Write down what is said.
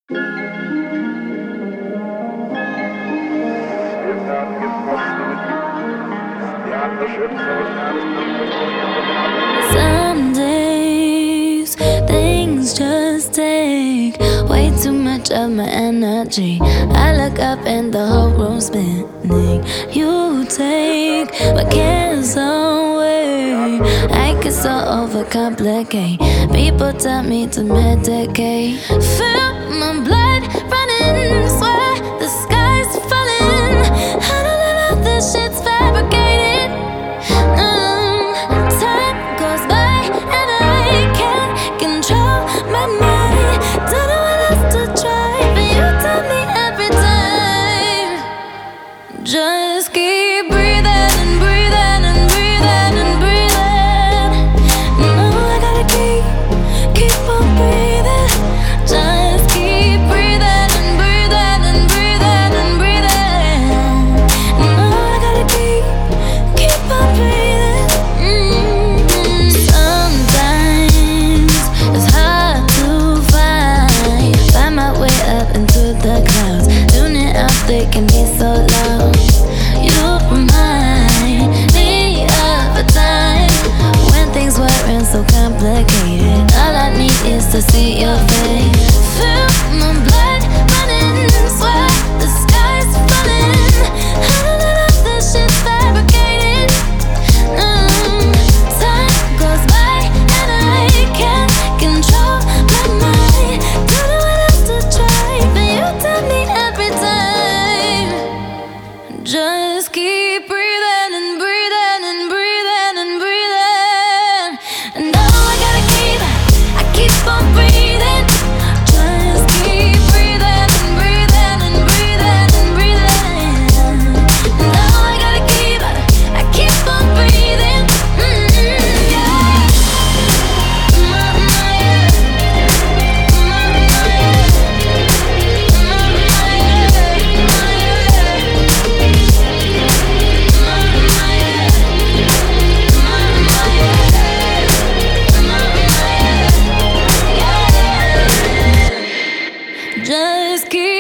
Some days things just take way too much of my energy. I look up and the whole room's spinning. You take my cares away. I get so overcomplicate. People tell me to medicate. Feel my blood running, swear the sky's falling. I don't know how this shit's fabricated. Time goes by and I can't control my mind. Don't know what else to try, but you tell me every time. Just keep breathing and breathing and breathing and breathing. No, I gotta keep on breathing. Just keep breathing and breathing and breathing and breathing. No, I gotta keep on breathing. Sometimes it's hard to find my way up into the clouds. Tuning out, they can be so loud. You remind me of a time when things weren't so complicated. All I need is to see your face. Feel my blood running, swear the sky's falling. I don't know if this shit's fabricated. Time goes by and I can't control my mind. Don't know what else to try, but you tell me every time. Just keep breathing and breathing and breathing and breathing. And oh, I keep on breathing. Just keep breathing and breathing and breathing and breathing. And oh, I keep on breathing. Yeah. Just keep